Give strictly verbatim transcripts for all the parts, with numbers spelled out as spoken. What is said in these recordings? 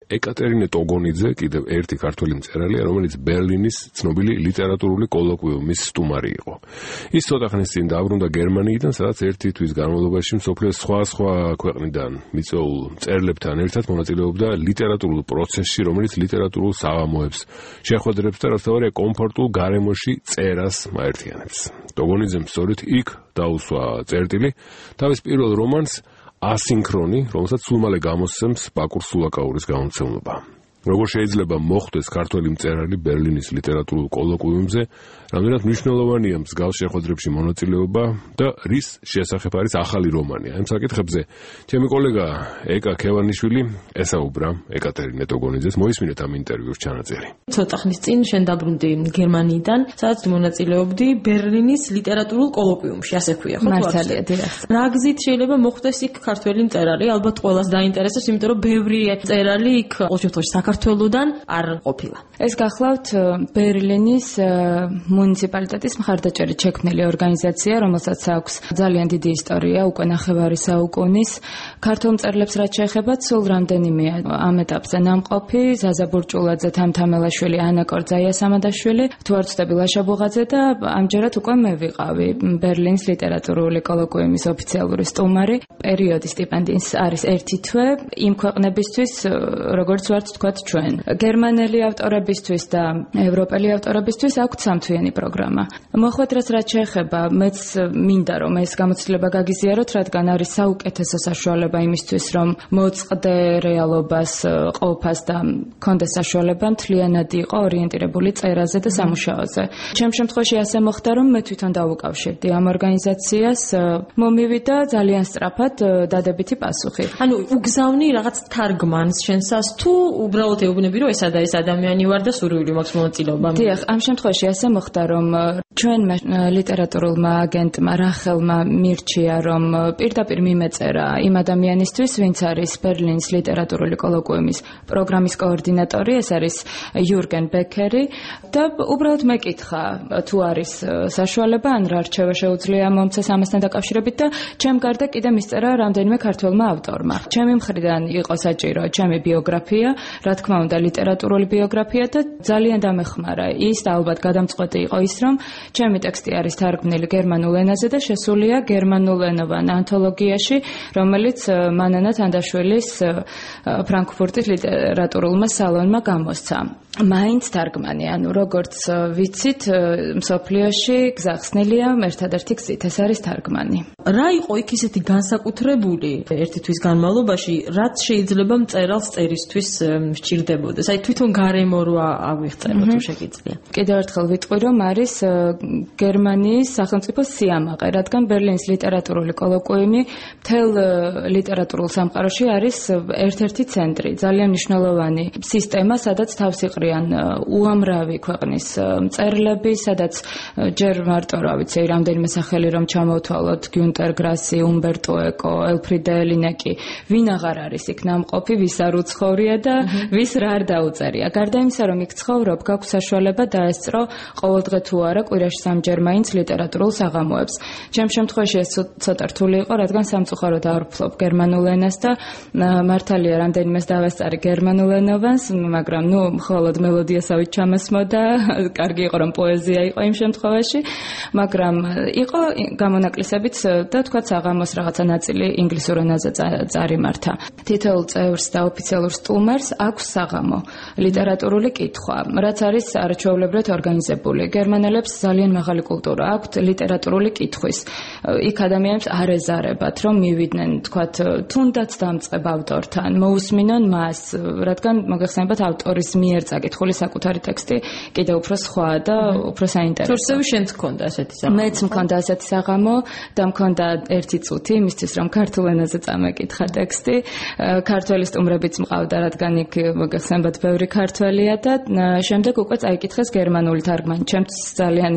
ეკატერინე ტოგონიძე, კიდევ ერთი ქართველი მწერალია, რომელიც ბერლინის ცნობილი ლიტერატურული კოლოკვიუმის სტუმარი იყო. ის ცოტა ხნის წინ დაბრუნდა გერმანიიდან, სადაც ერთი თვის განმავლობაში მსოფლიოს სხვა-სხვა ქვეყნიდან მიწვეულ მწერლებთან ერთად მონაწილეობდა ლიტერატურულ პროცესში, რომელიც ლიტერატურულ საღამოებს შეხვედრებს და რასთავარია კომფორტულ გარემოში წერას მაერთიანებს. ტოგონიძემ სწორედ იქ დაუსვა წერტილი თავის პირველ რომანს ასინქრონი, რომელსაც სულ მალე გამოსცემს ბაკურ სულაკაურის გამომცემლობა. როგორ შეიძლება მოხვდეს ქართველი მწერალი ბერლინის ლიტერატურულ კოლოკვიუმზე, რამდენად მნიშვნელოვანია მსგავს შეხვედრებში მონაწილეობა და რის შესახებ არის ახალი რომანი. ამ საკითხებზე ჩემი კოლეგა ეკა ქევანიშვილი ესაუბრა ეკატერინე ტოგონიძეს. მოისმინეთ ამ ინტერვიუს ჩანაწერი. ცოტა ხნის წინ შენ დაბრუნდი გერმანიიდან, სადაც მონაწილეობდი ბერლინის ლიტერატურულ კოლოკვიუმში, ასე ქვია, ხო? მართალია, დიახ. რა გზით შეიძლება მოხვდეს იქ ქართველი მწერალი? ალბათ ყველას დაინტერესებს, იმიტომ რომ ბევრი მწერალი იქ ყოველ შემთხვევაში საქართველოდან არ ყოფილა. ეს გახლავთ ბერლინის მუნიციპალიტეტის მხარდაჭერით შექმნილი ორგანიზაცია, რომელსაც აქვს ძალიან დიდი ისტორია, უკვე ნახევარი საუკუნის. ქართულ მწერლებს რაც შეეხება, სულ რამდენიმეა ამ ეტაპზე ნამყოფი: ზაზა ბურჭულაძე, თამთამელაშვილი, ანა კორძაია სამადაშვილი, თუ არ ვცდები ლაშა ბუღაძე და ამჯერად უკვე მე ვიყავი ბერლინის ლიტერატურული კოლოკვიუმის ოფიციალური სტუმარი. პერიოდი სტიპენდიის არის ერთი თვე იმ ქვეყნებისთვის, როგორც ვართ თქვათ ჩვენ. გერმანელი ავტორებისთვის და ევროპელი ავტორებისთვის აქვს სამთვიანი პროგრამა. მოხვედრას რაც შეეხება, მეც მინდა რომ ეს გამოცდილება გაგიზიაროთ, რადგან არის საუკეთესო საშუალება იმისთვის, რომ მოწყდე რეალობას, ყოფას და კონდეს საშუალება მთლიანად იყო ორიენტირებული წერაზე და სამუშაოზე. ჩემ შემთხვევაში ასე მოხდა, რომ მე თვითონ დავუკავშირდი ამ ორგანიზაციას, მომივიდა ძალიან სწრაფად დადებითი პასუხი. ანუ უგზავნი რაღაც თარგმანს შენსას თუ უბრალოდ ეუბნები რომ ესა და ეს ადამიანი ვარ და სურვილი მაქვს მონაწილეობა. დიახ, ამ შემთხვევაში ასე მოხდა, რომ ჩვენმა ლიტერატურულმა აგენტმა რახელმა მირჩია, რომ პირდაპირ მიმეწერა იმ ადამიანისთვის, ვინც არის ბერლინის ლიტერატურული კოლოკვიუმის პროგრამის კოორდინატორი, ეს არის იურგენ ბეკერი და უბრალოდ მეკითხა, თუ არის საშუალება, ან რა რჩევა შეუძლია მომცეს ამასთან დაკავშირებით და ჩემ გარდა კიდე მისწერა რამდენიმე ქართველმა ავტორმა. ჩემი მხრიდან იყო საჭირო ჩემი ბიოგრაფია, რა თქმა უნდა ლიტერატურული ბიოგრაფია და ძალიან დამეხმარა ის და ალბათ გადამწყვეტი იყო ის, რომ ჩემი ტექსტი არის თარგმნილი გერმანულ ენაზე და შესულია გერმანულენოვან ანთოლოგიაში, რომელიც მანანა თანდაშვილის ფრანკფურტის ლიტერატურულმა სალონმა გამოსცა. მაინც თარგმანი, ანუ როგორც ვიცით, მსოფლიოში გზახსნილია ერთადერთი გზით, ეს არის თარგმანი. რა იყო იქ ისეთი განსაკუთრებული ერთი თვის განმავლობაში, რაც შეიძლება მწერალს წერისთვის სჭირდებოდეს? აი თვითონ გარემო რო ავიღწერო თუ შეგიძლია. კიდევ ერთხელ ვიტყვი, რომ არის გერმანიის სახელმწიფო სიამაყე, რადგან ბერლინის ლიტერატურული კოლოკვიუმი მთელ ლიტერატურულ სამყაროში არის ერთ-ერთი ცენტრი, ძალიან მნიშვნელოვანი სისტემა, სადაც თავს იყრიან უამრავი ქვეყნის მწერლები, სადაც ჯერ მარტო რა ვიცი, რამდენიმე სახელი რომ ჩამოვთვალოთ, გიუნტერ გრასი, უმბერტო ეკო, ელფრიდე ელინეკი, ვინ აღარ არის იქ ნამყოფი, ვის არ უცხოვრია და ვის რა არ დაუწერია. გარდა იმისა, რომ იქ ცხოვრობ, გაქვს საშუალება დაესწრო ყოველდღე თუ არა კვირაში სამჯერ მაინც ლიტერატურულ საღამოებს. ჩემ შემთხვევაში ეს ცოტა რთული იყო, რადგან სამწუხაროდ არ ვფლობ გერმანულ ენას და მართალია რამდენიმეს დავესწარი გერმანულ ენოვანს, მაგრამ ნუ მხოლოდ მელოდიასავით ჩამესმოდა, კარგი იყო რომ პოეზია იყო იმ შემთხვევაში, მაგრამ იყო გამონაკლისებიც და თქვა საღამოს რაღაცა ნაწილი ინგლისურ ენაზე წარიმართა. თითოეულ წევრს და ოფიციალურ სტუმარს აქვს საღამო, ლიტერატურული კითხვა, რაც არის არაჩვეულებრივად ორგანიზებული. გერმანელებს ძალიან მაღალი კულტურა აქვთ ლიტერატურული კითხვის. იქ ადამიანებს არ ეზარებათ, რომ მივიდნენ, თქვათ, თუნდაც დამწყებ ავტორთან, მოусმინონ მას, რადგან მოგეხსენებათ ავტორის მიერ წაკითხული საკუთარი ტექსტი კიდევ უფრო სხვა და უფრო საინტერესო. თორსევი შენც მქონდა ასეთი საღამო? მეც მქონდა ასეთი საღამო და მქონდა ერთი წუთი იმისთვის, რომ ქართულ ენაზე წამეკითხა ტექსტი. ქართველი სტუმრებიც მყავდა, რადგან იქ მოგეხსენებათ ბევრი ქართველია და შემდეგ უკვე წაიკითხეს გერმანული თარგმანი. ჩემც ძალიან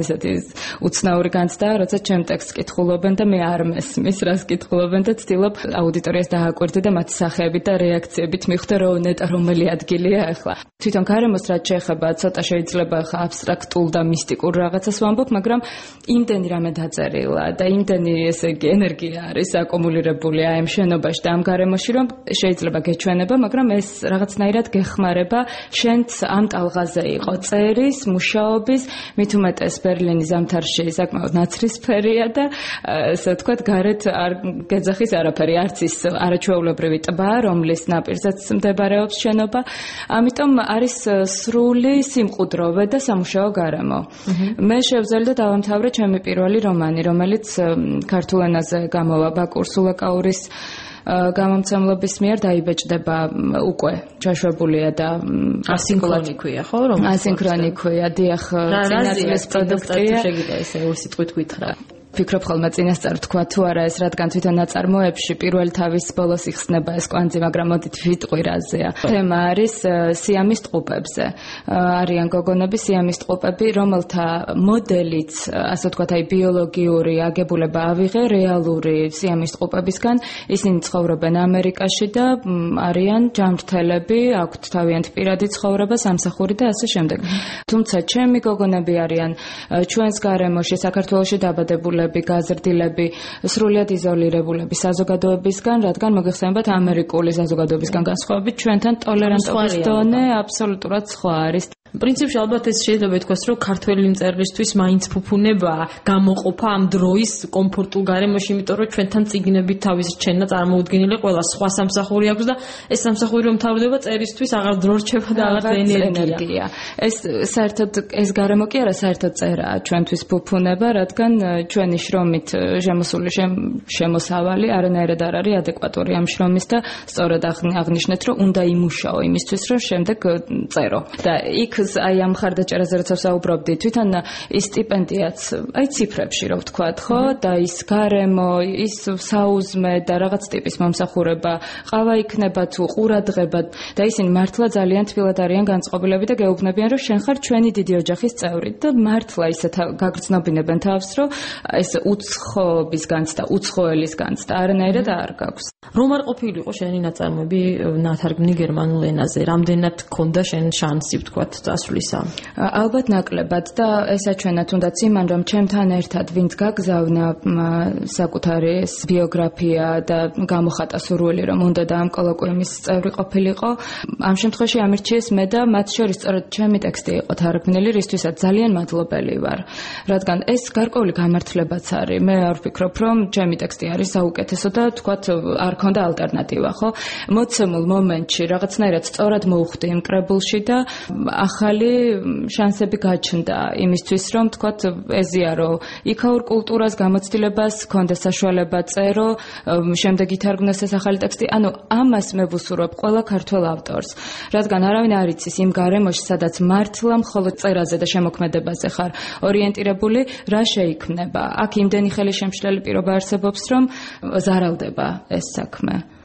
ესეთი უცნაური განცდაა, როცა ჩემ ტექსტს კითხულობენ და მე არ მესმის, რას კითხულობენ და ცდილობ აუდიტორიას დააკვირდე და მათი სახეებით და რეაქციებით მივხვდე, რომ ნეტა რომელი ადგილია ახლა. თვითონ გარემოს რაც შეეხება, ცოტა შეიძლება ხა აბსტრაქტულ და მისტიკურ რაღაცას ვამბობ, მაგრამ იმდენი რამე დაწერილა და იმდენი ესე იგი ენერგია არის აკუმულირებული აი ამ შენობაში და ამ გარემოში, რომ შეიძლება გეჩვენება, მაგრამ ეს რაღაცნაირად გეხმარება შენც ამ ტალღაზე იყო წერის, მუშაობის, მით უმეტეს ბერლინის ზამთარში საკმაოდ ნაცრისფერია და ესე ვთქვათ, გარეთ არ გეძახის არაფერი, არც ის არაჩვეულებრივი ტბა, რომლის ნაპირზეც მდებარეობს შენობა. ამიტომ არის სრული სიმყუდროვე და სამუშაო გარემო. მე შევძელი და დავამთავრე ჩემი პირველი რომანი, რომელიც ქართულ ენაზე გამოვა ბაკურ სულაკაურის გამომცემლობის მიერ დაიბეჭდება უკვე ჩაშვებულია და ასინქრონი ქვია, ხო? რომ ასინქრონი ქვია, დიახ, წინასწრის პროდუქტია. შეგიძლია ესე ორი სიტყვით გითხრა. ფიქრობ ხოლმე წინასწარ თქვა თუ არა ეს რადგან თვითონ ნაწარმოებში პირველ თავის ბოლოს იხსნება ეს კვანძი, მაგრამ მოდით ვიტყვი რაზეა. თემა არის სიამის ტყუპებზე. არიან გოგონები სიამის ტყუპები, რომელთა მოდელიც, ასე ვთქვათ, აი ბიოლოგიური აგებულება ავიღე რეალური სიამის ტყუპებისგან. ისინი ცხოვრობენ ამერიკაში და არიან ჯანმრთელები, აქვთ თავიანთი პირადი ცხოვრება, სამსახური და ასე შემდეგ. თუმცა ჩემი გოგონები არიან ჩვენს გარემოში საქართველოში დაბადებული გაზრდილები, სრულიად იზოლირებულები საზოგადოებისგან, რადგან მოგეხსენებათ ამერიკული საზოგადოებისგან განსხვავებით ჩვენთან ტოლერანტობის დონე აბსოლუტურად სხვა არის. პრინციპში ალბათ ეს შეიძლება ითქვას, რომ ქართველი მწერლისთვის მაინც ფუფუნებაა გამოყოფა ამ დროის კომფორტულ გარემოში, იმიტომ რომ ჩვენთან წიგნებით თავის რჩენა წარმოუდგენელი ყველა სხვა სამსახური აქვს და ეს სამსახური რომ თავდება წერისთვის აღარ დრო რჩება და აღარ ენერგია. ეს საერთოდ ეს გარემო კი არა, საერთოდ წერაა ჩვენთვის ფუფუნება, რადგან ჩვენი შრომით შემოსული შემოსავალი არანაირად არ არის ადეკვატური ამ შრომის და სწორად აღნიშნეთ, რომ უნდა იმუშაო იმისთვის, რომ შემდეგ წერო. და იქ აი ამ ხარდაჭერაზე როცა ვსაუბრობდი, თვითონ ის სტიპენდიაც აი ციფრებში რო ვთქვათ, ხო? და ის გარემო, ის საუზმე და რაღაც ტიპის მომსახურება, ყავა იქნება თუ ყურადღება და ისინი მართლა ძალიან თბილად არიან განწყობილები და გეუბნებიან, რომ შენ ხარ ჩვენი დიდი ოჯახის წევრი და მართლა ისეთ გაგრძნობინებენ თავს, რომ ეს უცხოობის განცდა, უცხოელის განცდა არანაირად არ გაქვს. რომ არ ყოფილიყო შენი ნაწარმოები ნათარგმნი გერმანულ ენაზე, რამდენად გქონდა შენ შანსი ვთქვათ დასვლისა? ალბათ ნაკლებად და ესაჩვენა თუნდაც იმან, რომ ჩემთან ერთად ვინც გაგზავნა საკუთარი ბიოგრაფია და გამოხატა სურვილი, რომ უნდა და ამ კოლოკვიუმის წევრი ყოფილიყო, ამ შემთხვევაში ამირჩიეს მე და მათ შორის სწორედ ჩემი ტექსტი იყო თარგმნილი, რისთვისაც ძალიან მადლობელი ვარ, რადგან ეს გარკვეული გამართლებაც არის. მე არ ვფიქრობ, რომ ჩემი ტექსტი არის საუკეთესო და თქვათ არ ქონდა ალტერნატივა, ხო? მოცემულ მომენტში რაღაცნაირად სწორად მოვხვდი იმ კრებულში და ახალი შანსები გაჩნდა იმისთვის, რომ თქვათ ეზიარო იქაურ კულტურას, გამოცდილებას, ქონდა საშუალება წერო, შემდეგ ითარგმნეს ეს ახალი ტექსტი. ანუ ამას მე ვუსურვებ ყველა ქართველ ავტორს, რადგან არავინ არ იცის იმ გარემოში, სადაც მართლა მხოლოდ წერაზე და შემოქმედებაზე ხარ ორიენტირებული, რა შეიქმნება. აქ იმდენი ხელი შემშლელი პირობა არსებობს, რომ ზარალდება ეს საქმე.